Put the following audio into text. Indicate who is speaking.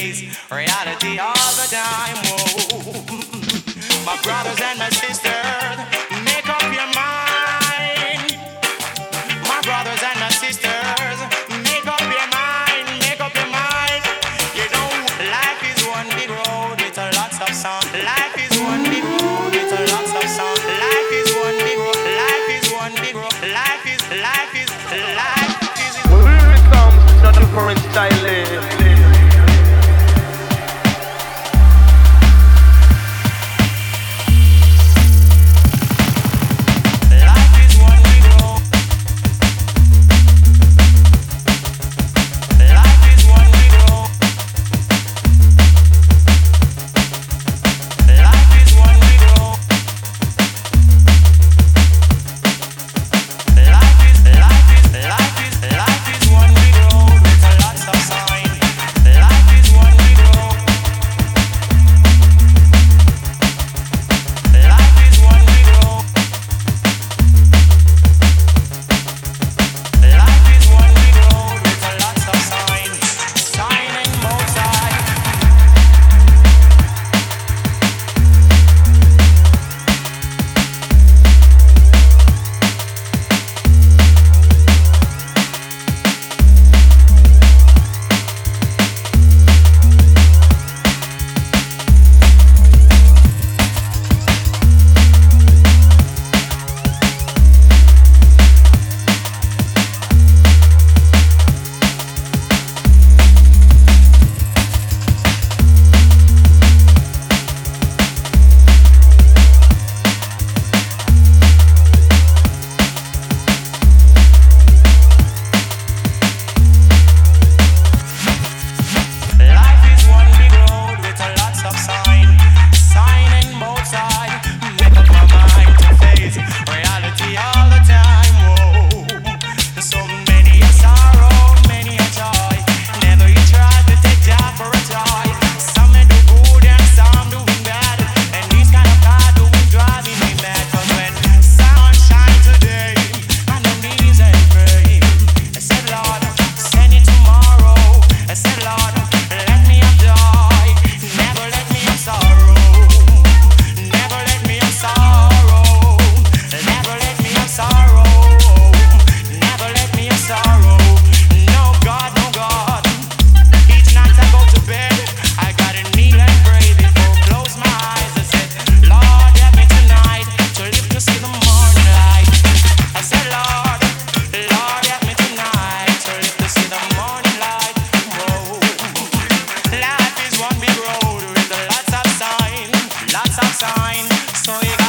Speaker 1: face reality all the time. Whoa. My brothers and my sisters, make up your mind. My brothers and my sisters, make up your mind, make up your mind. You know, life is one big road with a lots of sun. Life is one big road with a lots of sun. Life is one big road. Life is one big road. Life is.
Speaker 2: Well, here it comes, not the current style.
Speaker 1: Lots of sign, so you